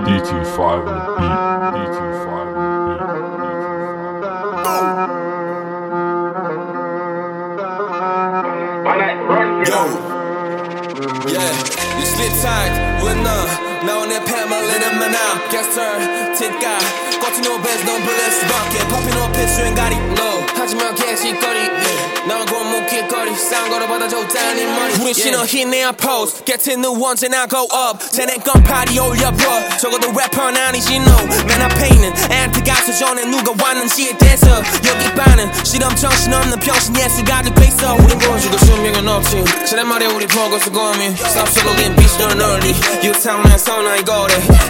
DT5 on the beat. DT5 on the beat. Yo, yeah, you slip tight with 나 오늘 패멀리는 만화 Guest her, 틴가 꽃이 노베스 넌 불릴 수밖에 Popping up pitch 주행가리 low 하지만 개시거리 넌 골목 길거리 싸운 거로 받아줬다니 머리 우린 신어흰 내 pose Get in the ones and I go up 쟤네 건 파리 올려봐 적어도 래퍼는 아니지 no 맨 앞에 있는 앤티가 수전에 누가 왔는지에 대해서 여기 반은 실험 정신없는 병신 예술가들 돼 있어 우린 보여주고 수명은 없지 쟤네 말에 우리 보고 수고하면 Stop struggling bitch 넌 early You town에서 나 이거래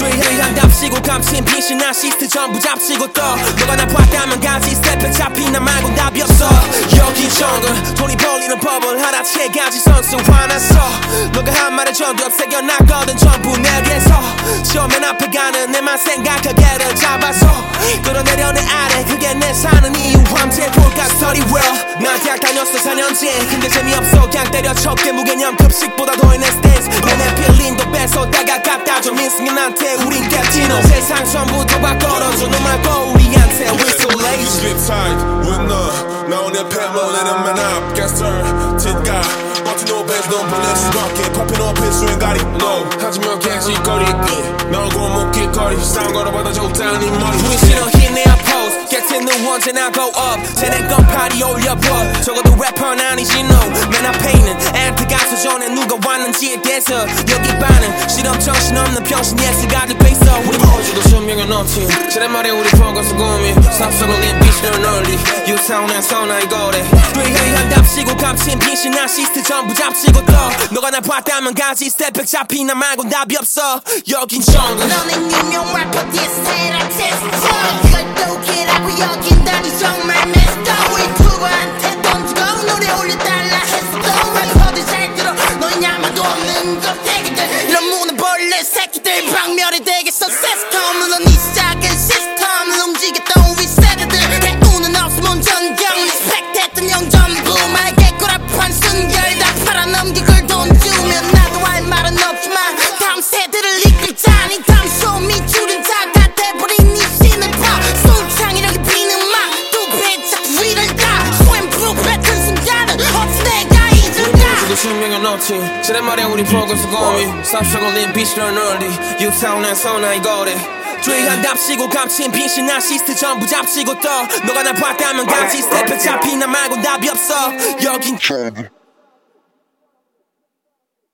한답시고 감친 빈신한 시스트 전부 잡치고 떠 너가 날 봤다면 가지 스텝백 잡히 나 말고 답이 없어 여기 정글 돈이 벌리는 법을 하나 채가지 선수 하나 써 너가 한 말에 전부 새겨놨거든 전부 내 위에서 처음엔 앞에 가는 내만 생각하게를 잡아서 끌어내려 내 아래 그게 내 사는 이유 함재 볼까 스터디 well 난 대학 다녔어 4년째 근데 재미없어 그냥 때려쳐 무개념 급식보다 더해 내 스탠스 내내 필린도 뺏어다가 갖다 줘 민승인한테 우린 캡티노 세상 전부 다 바꿔줘 너 말고 우리한테 We're so lazy You slip tight with 나 오늘 패멀리는 man up Guest her, 틴가 꽃이 노베스 넌 불릴 수밖에 Popping up pitch 주행가리 low 하지만 개시거리 넌 골목 길거리 싸운 거로 받아줬다니 머리 우린 신어흰 내 pose Get in the ones and I go up 쟤네 건 파리 올려봐 적어도 래퍼는 아니지 no 맨 앞에 있는 앤티가 수전에 누가 왔는지에 대해서 여기 반은 실험 정신없는 병신 예술가들 돼 있어 우리 보여주고 수명은 없지 쟤네 말에 우리 보고 수고하면 Stop struggling bitch 넌 early You town에서 나 이거래 한답시고 감친 빈신한 시스트 전부 잡치고 떠 너가 날 봤다면 가지 스텝백 잡히 나 말고 답이 없어 여긴 정글 너는 유명 래퍼 디스해라 테스터 이걸 또 웃기라고 여긴 다니 정말 messed up 우리 누구한테 던지고 노래 올려달라 했어 래퍼들 잘 들어 너희 야만도 없는 것 대기들 이런 무는 벌레 새끼들 박멸이 되겠어 세스컴 물론 이 작은 시스템을 움직였던 우리 세대들 해우는 없으면 전경 리스펙트 했던 형 전부 말 개꾸라판 순결 다 팔아넘기고 돈 주면 나도 할 말은 없지만 다음 세대를 이끌자니 다음 쇼미 줄은 다 돼버린 이 신을 봐 솔창이력이 비는 막두 배짝 위를 다 소엠프로 뱉은 순간은 어찌 내가 잊을까 우리 수명은 없지 쟤네 말에 우리 보고 수고하면 Stop struggling bitch 넌 early You town에서 나 이거래 한답시고 감친 빈신한 시스트 전부 잡치고 떠 너가 날 봤다면 같이 스텝백 잡히 나 말고 답이 없어 여긴